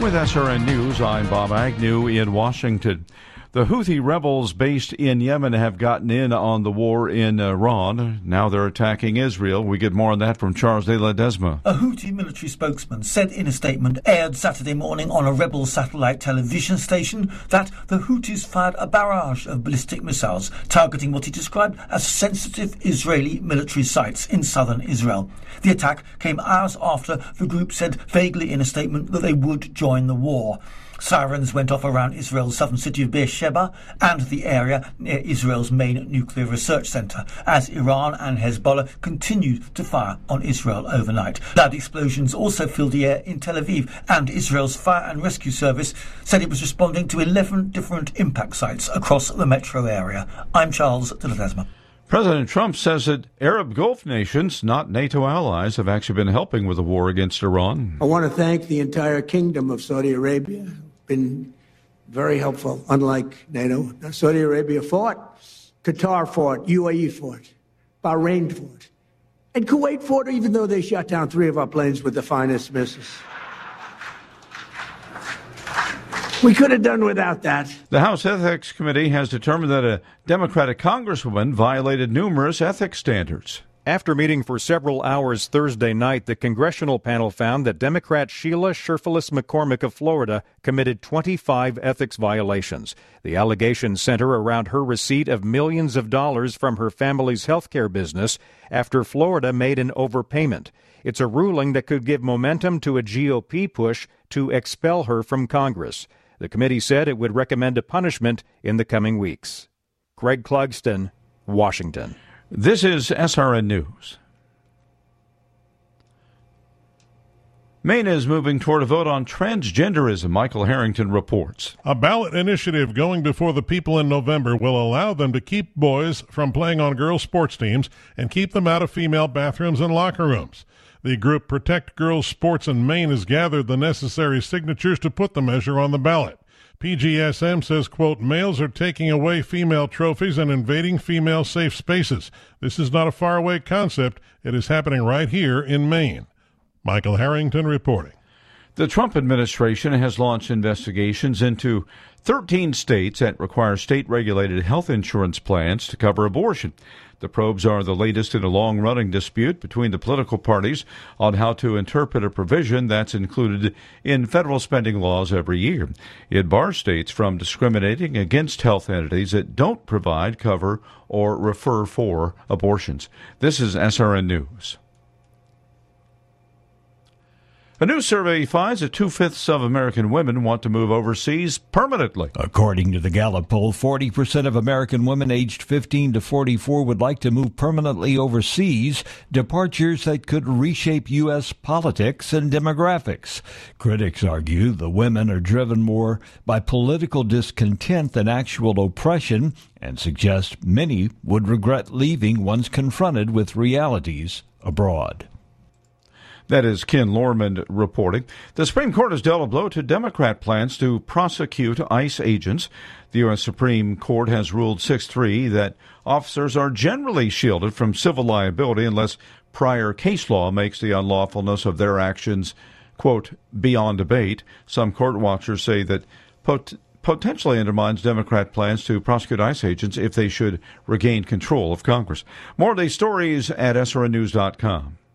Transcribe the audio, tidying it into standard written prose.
With SRN News, I'm Bob Agnew in Washington. The Houthi rebels based in Yemen have gotten in on the war in Iran. Now they're attacking Israel. We get more on that from Charles de Ledesma. A Houthi military spokesman said in a statement aired Saturday morning on a rebel satellite television station that the Houthis fired a barrage of ballistic missiles targeting what he described as sensitive Israeli military sites in southern Israel. The attack came hours after the group said vaguely in a statement that they would join the war. Sirens went off around Israel's southern city of Beersheba and the area near Israel's main nuclear research centre as Iran and Hezbollah continued to fire on Israel overnight. Loud explosions also filled the air in Tel Aviv, and Israel's fire and rescue service said it was responding to 11 different impact sites across the metro area. I'm Charles de Ledesma. President Trump says that Arab Gulf nations, not NATO allies, have actually been helping with the war against Iran. I want to thank the entire kingdom of Saudi Arabia. Been very helpful, unlike NATO. Saudi Arabia fought, Qatar fought, UAE fought, Bahrain fought, and Kuwait fought, even though they shot down 3 of our planes with the finest missiles. We could have done without that. The House Ethics Committee has determined that a Democratic congresswoman violated numerous ethics standards. After meeting for several hours Thursday night, the congressional panel found that Democrat Sheila Sherfilis McCormick of Florida committed 25 ethics violations. The allegations center around her receipt of millions of dollars from her family's health care business after Florida made an overpayment. It's a ruling that could give momentum to a GOP push to expel her from Congress. The committee said it would recommend a punishment in the coming weeks. Greg Clugston, Washington. This is SRN News. Maine is moving toward a vote on transgenderism. Michael Harrington reports. A ballot initiative going before the people in November will allow them to keep boys from playing on girls' sports teams and keep them out of female bathrooms and locker rooms. The group Protect Girls Sports in Maine has gathered the necessary signatures to put the measure on the ballot. PGSM says, quote, males are taking away female trophies and invading female safe spaces. This is not a faraway concept. It is happening right here in Maine. Michael Harrington reporting. The Trump administration has launched investigations into 13 states that require state-regulated health insurance plans to cover abortion. The probes are the latest in a long-running dispute between the political parties on how to interpret a provision that's included in federal spending laws every year. It bars states from discriminating against health entities that don't provide, cover, or refer for abortions. This is SRN News. A new survey finds that 2/5 of American women want to move overseas permanently. According to the Gallup poll, 40% of American women aged 15 to 44 would like to move permanently overseas, departures that could reshape U.S. politics and demographics. Critics argue the women are driven more by political discontent than actual oppression and suggest many would regret leaving once confronted with realities abroad. That is Ken Lorman reporting. The Supreme Court has dealt a blow to Democrat plans to prosecute ICE agents. The U.S. Supreme Court has ruled 6-3 that officers are generally shielded from civil liability unless prior case law makes the unlawfulness of their actions, quote, beyond debate. Some court watchers say that potentially undermines Democrat plans to prosecute ICE agents if they should regain control of Congress. More of these stories at srnnews.com.